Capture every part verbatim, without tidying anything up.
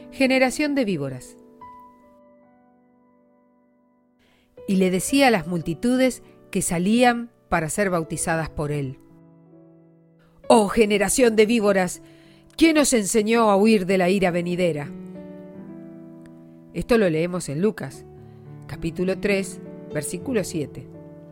generación de víboras. Y le decía a las multitudes que salían para ser bautizadas por él: ¡Oh, generación de víboras! ¿Quién os enseñó a huir de la ira venidera? Esto lo leemos en Lucas, capítulo tres, versículo siete.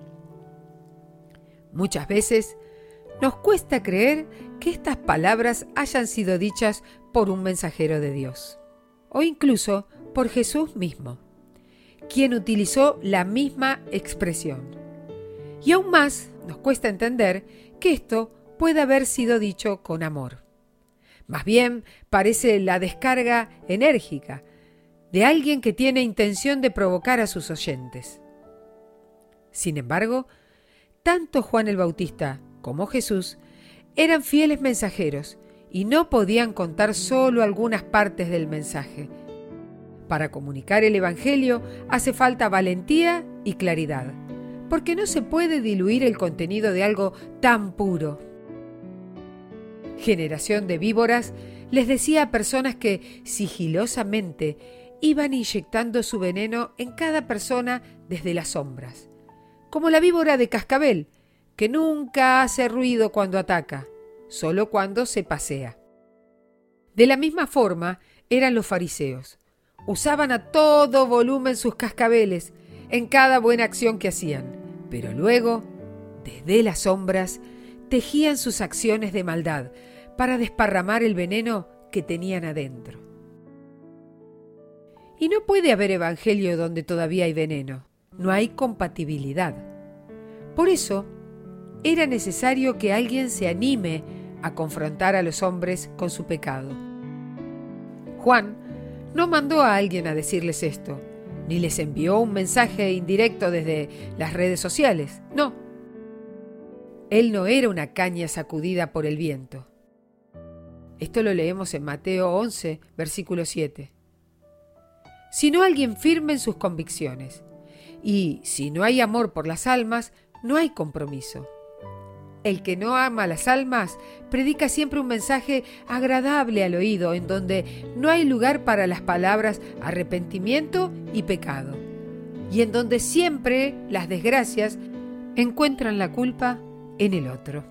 Muchas veces nos cuesta creer que estas palabras hayan sido dichas por un mensajero de Dios, o incluso por Jesús mismo, quien utilizó la misma expresión. Y aún más nos cuesta entender que esto puede haber sido dicho con amor. Más bien parece la descarga enérgica de alguien que tiene intención de provocar a sus oyentes. Sin embargo, tanto Juan el Bautista como Jesús eran fieles mensajeros y no podían contar solo algunas partes del mensaje. Para comunicar el Evangelio hace falta valentía y claridad, porque no se puede diluir el contenido de algo tan puro. Generación de víboras les decía a personas que sigilosamente iban inyectando su veneno en cada persona desde las sombras, como la víbora de cascabel, que nunca hace ruido cuando ataca, solo cuando se pasea. De la misma forma eran los fariseos. Usaban a todo volumen sus cascabeles en cada buena acción que hacían, pero luego, desde las sombras, tejían sus acciones de maldad para desparramar el veneno que tenían adentro. Y no puede haber evangelio donde todavía hay veneno. No hay compatibilidad. Por eso, era necesario que alguien se anime a confrontar a los hombres con su pecado. Juan no mandó a alguien a decirles esto, ni les envió un mensaje indirecto desde las redes sociales. No. Él no era una caña sacudida por el viento. Esto lo leemos en Mateo once, versículo siete. Sino alguien firme en sus convicciones. Y si no hay amor por las almas, no hay compromiso. El que no ama las almas predica siempre un mensaje agradable al oído, en donde no hay lugar para las palabras arrepentimiento y pecado, y en donde siempre las desgracias encuentran la culpa en el otro.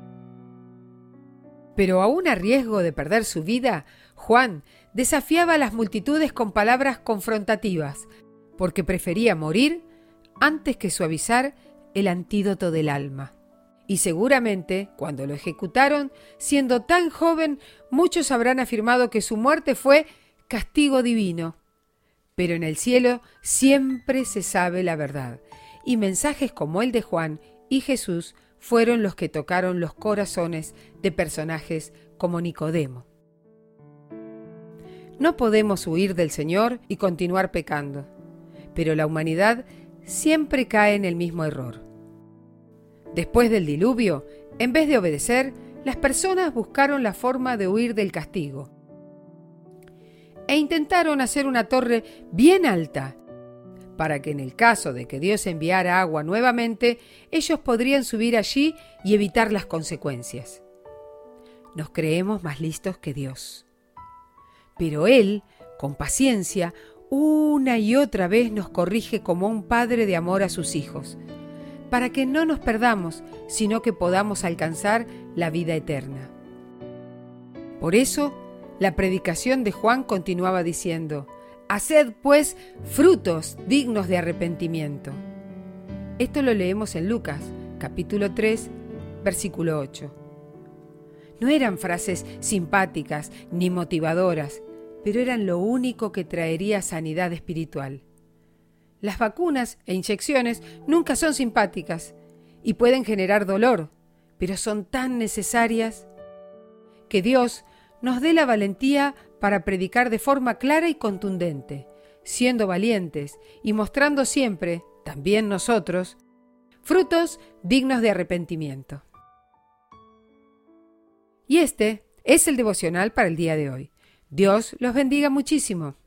Pero aún a riesgo de perder su vida, Juan desafiaba a las multitudes con palabras confrontativas, porque prefería morir antes que suavizar el antídoto del alma. Y seguramente, cuando lo ejecutaron, siendo tan joven, muchos habrán afirmado que su muerte fue castigo divino. Pero en el cielo siempre se sabe la verdad, y mensajes como el de Juan y Jesús fueron los que tocaron los corazones de personajes como Nicodemo. No podemos huir del Señor y continuar pecando, pero la humanidad siempre cae en el mismo error. Después del diluvio, en vez de obedecer, las personas buscaron la forma de huir del castigo e intentaron hacer una torre bien alta para que en el caso de que Dios enviara agua nuevamente, ellos podrían subir allí y evitar las consecuencias. Nos creemos más listos que Dios. Pero Él, con paciencia, una y otra vez nos corrige como un padre de amor a sus hijos, para que no nos perdamos, sino que podamos alcanzar la vida eterna. Por eso, la predicación de Juan continuaba diciendo: «Haced, pues, frutos dignos de arrepentimiento». Esto lo leemos en Lucas, capítulo tres, versículo ocho. No eran frases simpáticas ni motivadoras, pero eran lo único que traería sanidad espiritual. Las vacunas e inyecciones nunca son simpáticas y pueden generar dolor, pero son tan necesarias. Que Dios nos dé la valentía para predicar de forma clara y contundente, siendo valientes y mostrando siempre, también nosotros, frutos dignos de arrepentimiento. Y este es el devocional para el día de hoy. Dios los bendiga muchísimo.